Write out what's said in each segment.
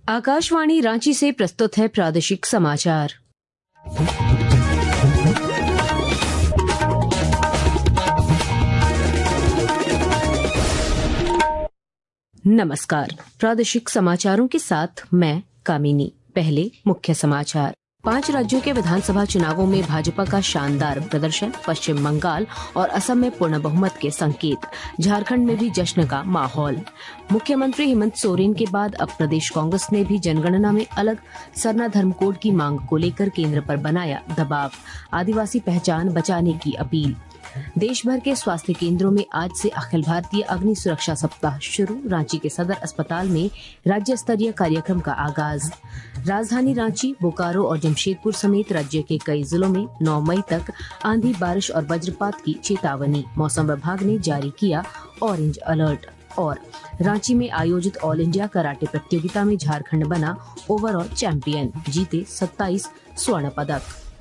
आकाशवाणी रांची से प्रस्तुत है प्रादेशिक समाचार। नमस्कार, प्रादेशिक समाचारों के साथ मैं कामिनी। पहले मुख्य समाचार। 5 राज्यों के विधानसभा चुनावों में भाजपा का शानदार प्रदर्शन, पश्चिम बंगाल और असम में पूर्ण बहुमत के संकेत। झारखंड में भी जश्न का माहौल। मुख्यमंत्री हेमंत सोरेन के बाद अब प्रदेश कांग्रेस ने भी जनगणना में अलग सरना धर्म कोड की मांग को लेकर केंद्र पर बनाया दबाव। आदिवासी पहचान बचाने की अपील। देश भर के स्वास्थ्य केंद्रों में आज से अखिल भारतीय अग्नि सुरक्षा सप्ताह शुरू। रांची के सदर अस्पताल में राज्य स्तरीय कार्यक्रम का आगाज। राजधानी रांची, बोकारो और जमशेदपुर समेत राज्य के कई जिलों में 9 मई तक आंधी, बारिश और वज्रपात की चेतावनी। मौसम विभाग ने जारी किया ऑरेंज अलर्ट। और रांची में आयोजित ऑल इंडिया कराटे प्रतियोगिता में झारखंड बना ओवरऑल चैंपियन, जीते 27 स्वर्ण पदक।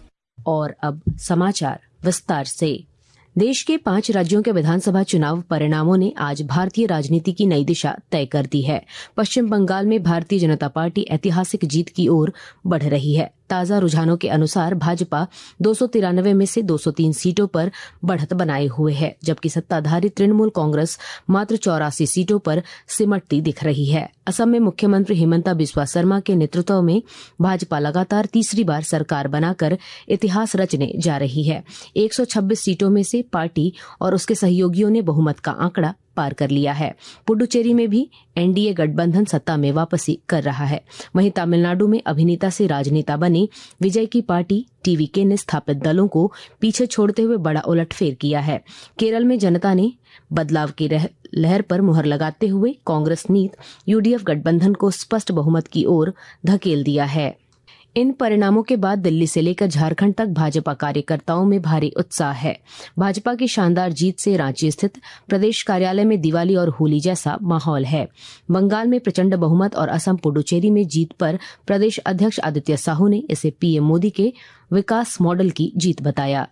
और अब समाचार विस्तार से। देश के 5 राज्यों के विधानसभा चुनाव परिणामों ने आज भारतीय राजनीति की नई दिशा तय कर दी है। पश्चिम बंगाल में भारतीय जनता पार्टी ऐतिहासिक जीत की ओर बढ़ रही है। ताजा रुझानों के अनुसार भाजपा 293 में से 203 सीटों पर बढ़त बनाए हुए है, जबकि सत्ताधारी तृणमूल कांग्रेस मात्र 84 सीटों पर सिमटती दिख रही है। असम में मुख्यमंत्री हिमंता बिस्वा शर्मा के नेतृत्व में भाजपा लगातार तीसरी बार सरकार बनाकर इतिहास रचने जा रही है। 126 सीटों में से पार्टी और उसके सहयोगियों ने बहुमत का आंकड़ा पार कर लिया है। पुडुचेरी में भी एनडीए गठबंधन सत्ता में वापसी कर रहा है। वहीं तमिलनाडु में अभिनेता से राजनेता बने विजय की पार्टी टीवीके ने स्थापित दलों को पीछे छोड़ते हुए बड़ा उलटफेर किया है। केरल में जनता ने बदलाव की लहर पर मुहर लगाते हुए कांग्रेस नीत यूडीएफ गठबंधन को स्पष्ट बहुमत की ओर धकेल दिया है। इन परिणामों के बाद दिल्ली से लेकर झारखंड तक भाजपा कार्यकर्ताओं में भारी उत्साह है। भाजपा की शानदार जीत से रांची स्थित प्रदेश कार्यालय में दिवाली और होली जैसा माहौल है। बंगाल में प्रचंड बहुमत और असम पुडुचेरी में जीत पर प्रदेश अध्यक्ष आदित्य साहू ने इसे पीएम मोदी के विकास मॉडल की जीत बताया।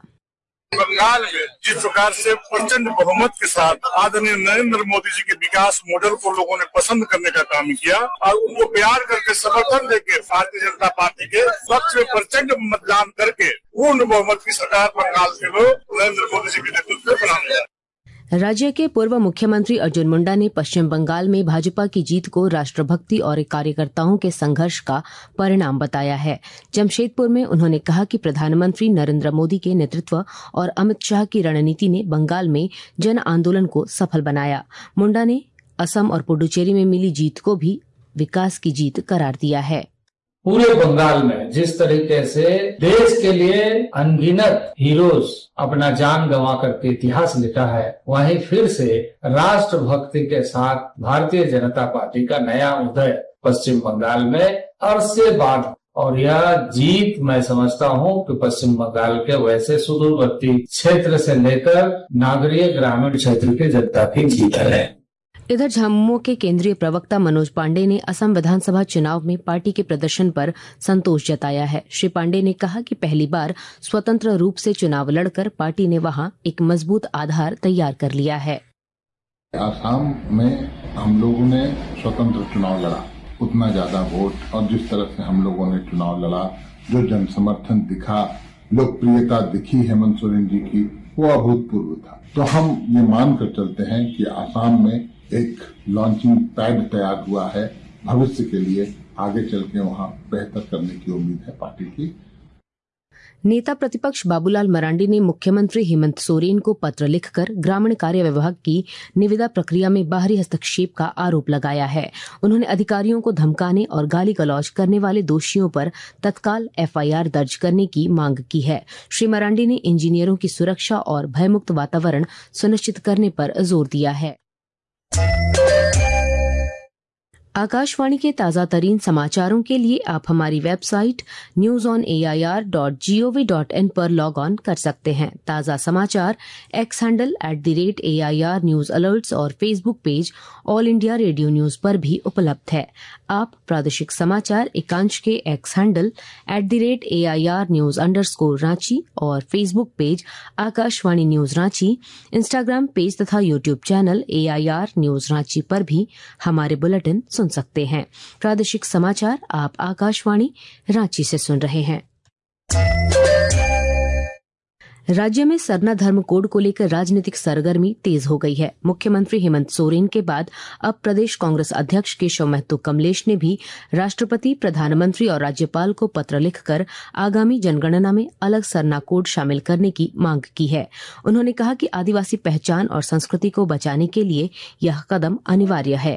बंगाल में जिस प्रकार से प्रचंड बहुमत के साथ आदरणीय नरेंद्र मोदी जी के विकास मॉडल को लोगों ने पसंद करने का काम किया और उनको प्यार करके समर्थन देके भारतीय जनता पार्टी के पक्ष में प्रचंड मतदान करके पूर्ण बहुमत की सरकार बंगाल के लोग नरेंद्र मोदी जी के नेतृत्व में बनाने हैं। राज्य के पूर्व मुख्यमंत्री अर्जुन मुंडा ने पश्चिम बंगाल में भाजपा की जीत को राष्ट्रभक्ति और कार्यकर्ताओं के संघर्ष का परिणाम बताया है। जमशेदपुर में उन्होंने कहा कि प्रधानमंत्री नरेंद्र मोदी के नेतृत्व और अमित शाह की रणनीति ने बंगाल में जन आंदोलन को सफल बनाया। मुंडा ने असम और पुडुचेरी में मिली जीत को भी विकास की जीत करार दिया है। पूरे बंगाल में जिस तरीके से देश के लिए अनगिनत हीरोज अपना जान गंवा करके इतिहास लिखा है, वहीं फिर से राष्ट्रभक्ति के साथ भारतीय जनता पार्टी का नया उदय पश्चिम बंगाल में अरसे बाद। और यह जीत मैं समझता हूं कि पश्चिम बंगाल के वैसे सुदूरवर्ती क्षेत्र से लेकर नागरीय ग्रामीण क्षेत्र की जनता की जीत है। इधर झामुमो के केंद्रीय प्रवक्ता मनोज पांडे ने असम विधानसभा चुनाव में पार्टी के प्रदर्शन पर संतोष जताया है। श्री पांडे ने कहा कि पहली बार स्वतंत्र रूप से चुनाव लड़कर पार्टी ने वहां एक मजबूत आधार तैयार कर लिया है। असम में हम लोगों ने स्वतंत्र चुनाव लड़ा, उतना ज्यादा वोट और जिस तरह से हम लोगों ने चुनाव लड़ा, जो जन समर्थन दिखा, लोकप्रियता दिखी हेमंत सोरेन जी की, वो अभूतपूर्व था। तो हम ये मानकर चलते हैं कि असम में एक लॉन्चिंग पैड तैयार हुआ है भविष्य के लिए। आगे चल के वहां बेहतर करने की उम्मीद है पार्टी की। नेता प्रतिपक्ष बाबूलाल मरांडी ने मुख्यमंत्री हेमंत सोरेन को पत्र लिखकर ग्रामीण कार्य विभाग की निविदा प्रक्रिया में बाहरी हस्तक्षेप का आरोप लगाया है। उन्होंने अधिकारियों को धमकाने और गाली गलौज करने वाले दोषियों पर तत्काल एफआईआर दर्ज करने की मांग की है। श्री मरांडी ने इंजीनियरों की सुरक्षा और भयमुक्त वातावरण सुनिश्चित करने पर जोर दिया है। आकाशवाणी के ताजा तरीन समाचारों के लिए आप हमारी वेबसाइट newsonair.gov.in पर लॉग ऑन कर सकते हैं। ताजा समाचार X handle @AIR news alerts और Facebook page All India Radio news पर भी उपलब्ध है। आप प्रादेशिक समाचार एकांश के X handle @AIR news _Ranchi और Facebook page Akashvani news Ranchi, Instagram page तथा YouTube channel AIR news Ranchi पर भी हमारे बुलेटिन सुन सकते हैं। प्रादेशिक समाचार आप आकाशवाणी रांची से सुन रहे हैं। राज्य में सरना धर्म कोड को लेकर राजनीतिक सरगर्मी तेज हो गई है। मुख्यमंत्री हेमंत सोरेन के बाद अब प्रदेश कांग्रेस अध्यक्ष केशव महतो कमलेश ने भी राष्ट्रपति, प्रधानमंत्री और राज्यपाल को पत्र लिखकर आगामी जनगणना में अलग सरना कोड शामिल करने की मांग की है। उन्होंने कहा कि आदिवासी पहचान और संस्कृति को बचाने के लिए यह कदम अनिवार्य है।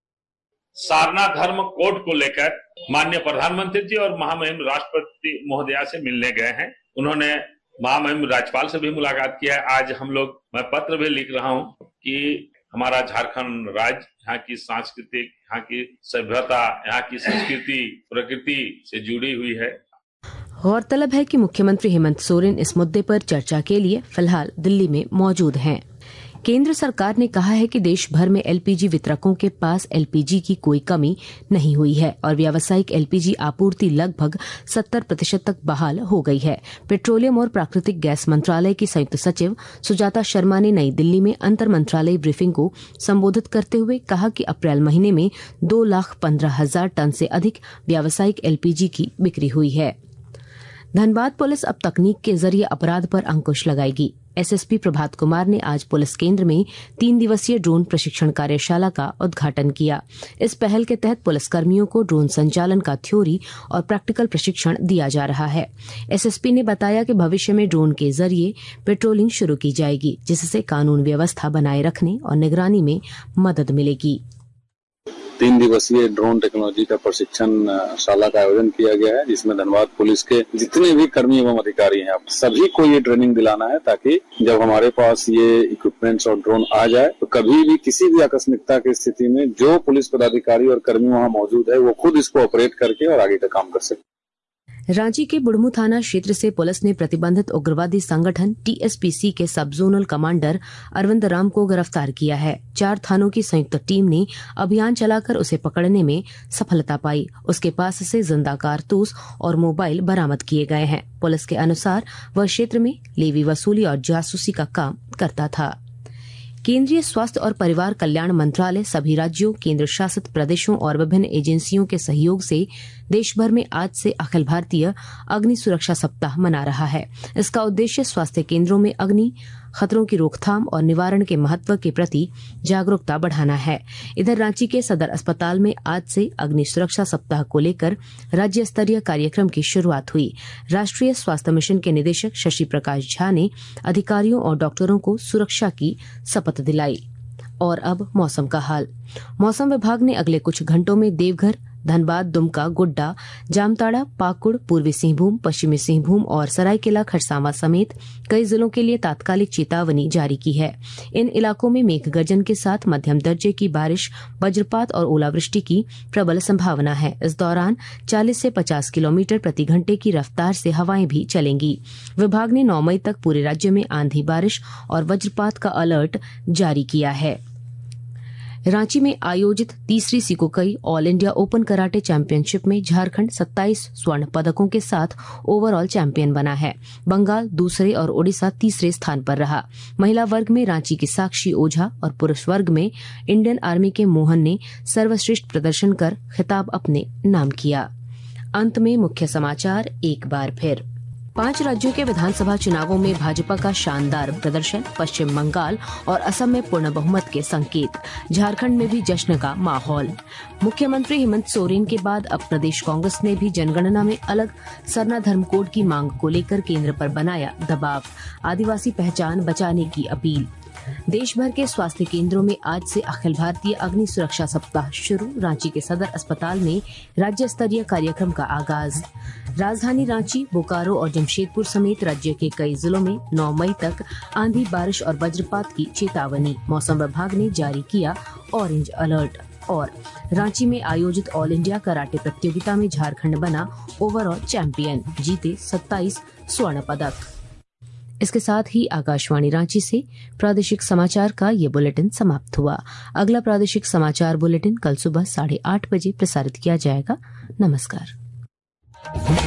सरना धर्म कोड को लेकर माननीय प्रधानमंत्री जी और महामहिम राष्ट्रपति महोदया से मिलने गए हैं। उन्होंने महामहिम राज्यपाल से भी मुलाकात किया है। आज मैं पत्र भी लिख रहा हूं कि हमारा झारखंड राज्य यहाँ की सांस्कृतिक, यहाँ की सभ्यता, यहाँ की संस्कृति, प्रकृति से जुड़ी हुई है। गौरतलब है कि मुख्यमंत्री हेमंत सोरेन इस मुद्दे पर चर्चा के लिए फिलहाल दिल्ली में मौजूद हैं। केंद्र सरकार ने कहा है कि देश भर में एलपीजी वितरकों के पास एलपीजी की कोई कमी नहीं हुई है और व्यावसायिक एलपीजी आपूर्ति लगभग 70% तक बहाल हो गई है। पेट्रोलियम और प्राकृतिक गैस मंत्रालय की संयुक्त सचिव सुजाता शर्मा ने नई दिल्ली में अंतर मंत्रालय ब्रीफिंग को संबोधित करते हुए कहा कि अप्रैल महीने में 2,15,000 टन से अधिक व्यावसायिक एलपीजी की बिक्री हुई है। धनबाद पुलिस अब तकनीक के जरिए अपराध पर अंकुश लगाएगी। एसएसपी प्रभात कुमार ने आज पुलिस केंद्र में 3 दिवसीय ड्रोन प्रशिक्षण कार्यशाला का उद्घाटन किया। इस पहल के तहत पुलिसकर्मियों को ड्रोन संचालन का थ्योरी और प्रैक्टिकल प्रशिक्षण दिया जा रहा है। एसएसपी ने बताया कि भविष्य में ड्रोन के जरिए पेट्रोलिंग शुरू की जाएगी, जिससे कानून व्यवस्था बनाए रखने और निगरानी में मदद मिलेगी। 3 दिवसीय ड्रोन टेक्नोलॉजी का प्रशिक्षण शाला का आयोजन किया गया है, जिसमें धनबाद पुलिस के जितने भी कर्मी एवं अधिकारी हैं सभी को ये ट्रेनिंग दिलाना है, ताकि जब हमारे पास ये इक्विपमेंट्स और ड्रोन आ जाए तो कभी भी किसी भी आकस्मिकता की स्थिति में जो पुलिस पदाधिकारी और कर्मी वहाँ मौजूद है वो खुद इसको ऑपरेट करके और आगे का काम कर सके। रांची के बुढ़मू थाना क्षेत्र से पुलिस ने प्रतिबंधित उग्रवादी संगठन टीएसपीसी के सब जोनल कमांडर अरविंद राम को गिरफ्तार किया है। 4 थानों की संयुक्त टीम ने अभियान चलाकर उसे पकड़ने में सफलता पाई। उसके पास से जिंदा कारतूस और मोबाइल बरामद किए गए हैं। पुलिस के अनुसार वह क्षेत्र में लेवी वसूली और जासूसी का काम करता था। केंद्रीय स्वास्थ्य और परिवार कल्याण मंत्रालय सभी राज्यों, केंद्र शासित प्रदेशों और विभिन्न एजेंसियों के सहयोग से देश भर में आज से अखिल भारतीय अग्नि सुरक्षा सप्ताह मना रहा है। इसका उद्देश्य स्वास्थ्य केंद्रों में अग्नि खतरों की रोकथाम और निवारण के महत्व के प्रति जागरूकता बढ़ाना है। इधर रांची के सदर अस्पताल में आज से अग्नि सुरक्षा सप्ताह को लेकर राज्य स्तरीय कार्यक्रम की शुरुआत हुई। राष्ट्रीय स्वास्थ्य मिशन के निदेशक शशि प्रकाश झा ने अधिकारियों और डॉक्टरों को सुरक्षा की शपथ दिलाई। और अब मौसम का हाल। मौसम विभाग ने अगले कुछ घंटों में देवघर, धनबाद, दुमका, गोड्डा, जामताड़ा, पाकुड़, पूर्वी सिंहभूम, पश्चिमी सिंहभूम और सरायकेला खरसावां समेत कई जिलों के लिए तात्कालिक चेतावनी जारी की है। इन इलाकों में मेघ गर्जन के साथ मध्यम दर्जे की बारिश, वज्रपात और ओलावृष्टि की प्रबल संभावना है। इस दौरान 40 से 50 किलोमीटर प्रति घंटे की रफ्तार से हवाएं भी चलेंगी। विभाग ने 9 मई तक पूरे राज्य में आंधी, बारिश और वज्रपात का अलर्ट जारी किया है। रांची में आयोजित तीसरी सिकोकई All India Open karate championship में झारखंड 27 स्वर्ण पदकों के साथ ओवरऑल चैंपियन बना है। बंगाल दूसरे और ओडिशा तीसरे स्थान पर रहा। महिला वर्ग में रांची की साक्षी ओझा और पुरुष वर्ग में इंडियन आर्मी के मोहन ने सर्वश्रेष्ठ प्रदर्शन कर खिताब अपने नाम किया। अंत में मुख्य समाचार एक बार फिर। 5 राज्यों के विधानसभा चुनावों में भाजपा का शानदार प्रदर्शन, पश्चिम बंगाल और असम में पूर्ण बहुमत के संकेत। झारखंड में भी जश्न का माहौल। मुख्यमंत्री हेमंत सोरेन के बाद अब प्रदेश कांग्रेस ने भी जनगणना में अलग सरना धर्म कोड की मांग को लेकर केंद्र पर बनाया दबाव। आदिवासी पहचान बचाने की अपील। देश भर के स्वास्थ्य केंद्रों में आज से अखिल भारतीय अग्नि सुरक्षा सप्ताह शुरू। रांची के सदर अस्पताल में राज्य स्तरीय कार्यक्रम का आगाज। राजधानी रांची, बोकारो और जमशेदपुर समेत राज्य के कई जिलों में 9 मई तक आंधी, बारिश और वज्रपात की चेतावनी। मौसम विभाग ने जारी किया ऑरेंज अलर्ट। और रांची में आयोजित ऑल इंडिया कराटे प्रतियोगिता में झारखंड बना ओवरऑल चैंपियन, जीते 27 स्वर्ण पदक। इसके साथ ही आकाशवाणी रांची से प्रादेशिक समाचार का ये बुलेटिन समाप्त हुआ। अगला प्रादेशिक समाचार बुलेटिन कल सुबह 8:30 बजे प्रसारित किया जाएगा। नमस्कार।